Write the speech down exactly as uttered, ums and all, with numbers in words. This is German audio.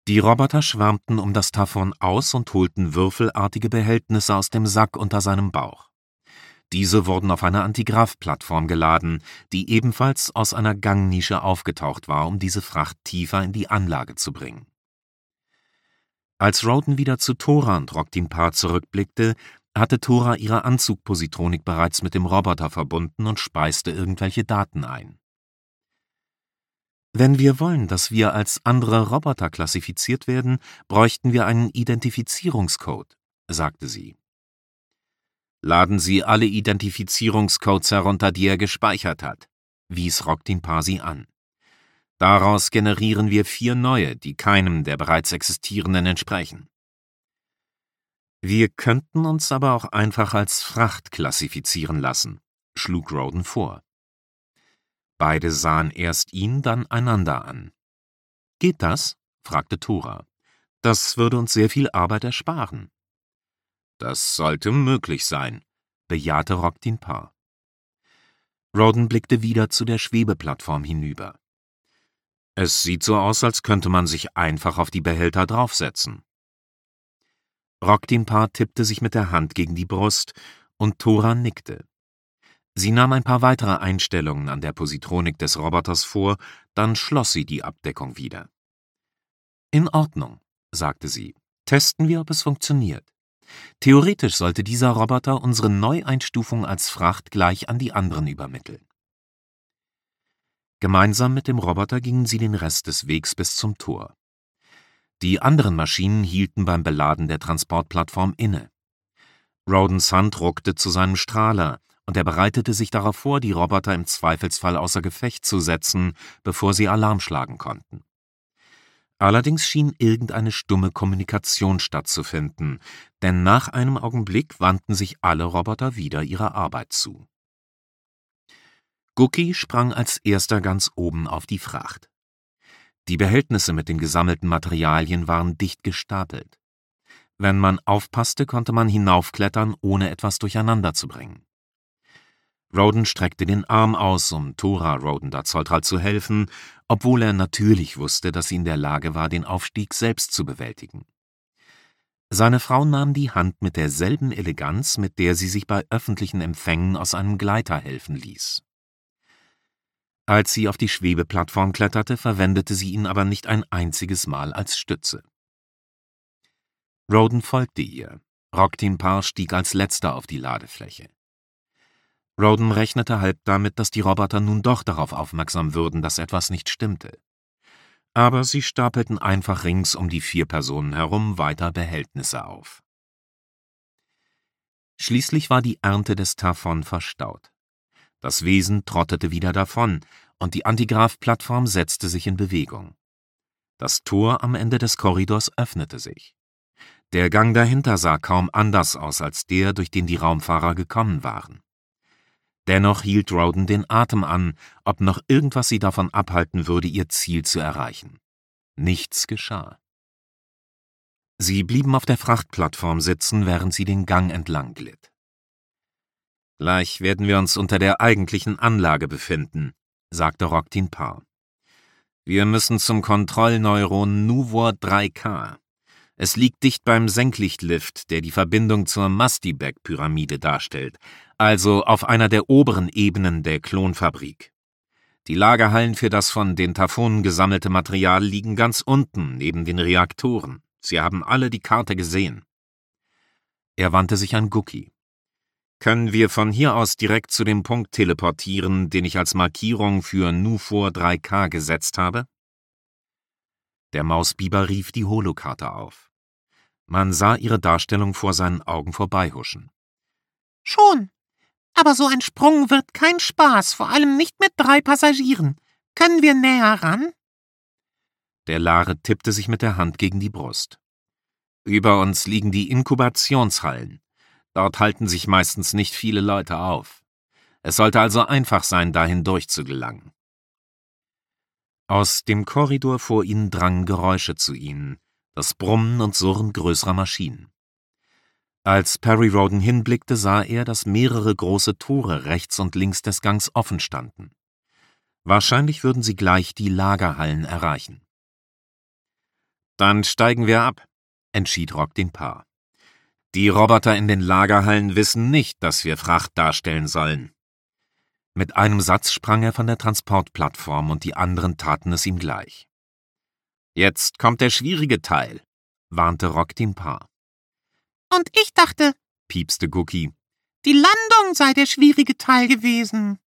Die Roboter schwärmten um das Taphon aus und holten würfelartige Behältnisse aus dem Sack unter seinem Bauch. Diese wurden auf eine Antigrav-Plattform geladen, die ebenfalls aus einer Gangnische aufgetaucht war, um diese Fracht tiefer in die Anlage zu bringen. Als Roden wieder zu Thora und Roktinpar zurückblickte, hatte Thora ihre Anzugpositronik bereits mit dem Roboter verbunden und speiste irgendwelche Daten ein. »Wenn wir wollen, dass wir als andere Roboter klassifiziert werden, bräuchten wir einen Identifizierungscode«, sagte sie. »Laden Sie alle Identifizierungscodes herunter, die er gespeichert hat«, wies Roktinpar sie an. »Daraus generieren wir vier neue, die keinem der bereits existierenden entsprechen.« »Wir könnten uns aber auch einfach als Fracht klassifizieren lassen«, schlug Roden vor. Beide sahen erst ihn, dann einander an. »Geht das?« fragte Thora. »Das würde uns sehr viel Arbeit ersparen.« »Das sollte möglich sein«, bejahte Roktinpar. Roden blickte wieder zu der Schwebeplattform hinüber. »Es sieht so aus, als könnte man sich einfach auf die Behälter draufsetzen.« Roktinpar tippte sich mit der Hand gegen die Brust, und Thora nickte. Sie nahm ein paar weitere Einstellungen an der Positronik des Roboters vor, dann schloss sie die Abdeckung wieder. »In Ordnung«, sagte sie. »Testen wir, ob es funktioniert. Theoretisch sollte dieser Roboter unsere Neueinstufung als Fracht gleich an die anderen übermitteln.« Gemeinsam mit dem Roboter gingen sie den Rest des Wegs bis zum Tor. Die anderen Maschinen hielten beim Beladen der Transportplattform inne. Rodens Hand ruckte zu seinem Strahler, und er bereitete sich darauf vor, die Roboter im Zweifelsfall außer Gefecht zu setzen, bevor sie Alarm schlagen konnten. Allerdings schien irgendeine stumme Kommunikation stattzufinden, denn nach einem Augenblick wandten sich alle Roboter wieder ihrer Arbeit zu. Guki sprang als erster ganz oben auf die Fracht. Die Behältnisse mit den gesammelten Materialien waren dicht gestapelt. Wenn man aufpasste, konnte man hinaufklettern, ohne etwas durcheinander zu bringen. Roden streckte den Arm aus, um Thora Roden Dazoltral zu helfen, obwohl er natürlich wusste, dass sie in der Lage war, den Aufstieg selbst zu bewältigen. Seine Frau nahm die Hand mit derselben Eleganz, mit der sie sich bei öffentlichen Empfängen aus einem Gleiter helfen ließ. Als sie auf die Schwebeplattform kletterte, verwendete sie ihn aber nicht ein einziges Mal als Stütze. Roden folgte ihr. Roktinpar stieg als letzter auf die Ladefläche. Roden rechnete halb damit, dass die Roboter nun doch darauf aufmerksam würden, dass etwas nicht stimmte. Aber sie stapelten einfach rings um die vier Personen herum weiter Behältnisse auf. Schließlich war die Ernte des Taphon verstaut. Das Wesen trottete wieder davon, und die Antigrav-Plattform setzte sich in Bewegung. Das Tor am Ende des Korridors öffnete sich. Der Gang dahinter sah kaum anders aus als der, durch den die Raumfahrer gekommen waren. Dennoch hielt Roden den Atem an, ob noch irgendwas sie davon abhalten würde, ihr Ziel zu erreichen. Nichts geschah. Sie blieben auf der Frachtplattform sitzen, während sie den Gang entlang glitt. »Gleich werden wir uns unter der eigentlichen Anlage befinden«, sagte Roktinpar. »Wir müssen zum Kontrollneuron Nuvor drei K. Es liegt dicht beim Senklichtlift, der die Verbindung zur Mastibek-Pyramide darstellt, also auf einer der oberen Ebenen der Klonfabrik. Die Lagerhallen für das von den Taphonen gesammelte Material liegen ganz unten, neben den Reaktoren. Sie haben alle die Karte gesehen.« Er wandte sich an Guki. »Können wir von hier aus direkt zu dem Punkt teleportieren, den ich als Markierung für Nuvor drei K gesetzt habe?« Der Mausbiber rief die Holokarte auf. Man sah ihre Darstellung vor seinen Augen vorbeihuschen. »Schon, aber so ein Sprung wird kein Spaß, vor allem nicht mit drei Passagieren. Können wir näher ran?« Der Lare tippte sich mit der Hand gegen die Brust. »Über uns liegen die Inkubationshallen. Dort halten sich meistens nicht viele Leute auf. Es sollte also einfach sein, dahin durchzugelangen.« Aus dem Korridor vor ihnen drangen Geräusche zu ihnen, das Brummen und Surren größerer Maschinen. Als Perry Roden hinblickte, sah er, dass mehrere große Tore rechts und links des Gangs offen standen. Wahrscheinlich würden sie gleich die Lagerhallen erreichen. Dann steigen wir ab, entschied Rock den Paar. Die Roboter in den Lagerhallen wissen nicht, dass wir Fracht darstellen sollen. Mit einem Satz sprang er von der Transportplattform und die anderen taten es ihm gleich. Jetzt kommt der schwierige Teil, warnte Rock dem Paar. Und ich dachte, piepste Cookie, die Landung sei der schwierige Teil gewesen.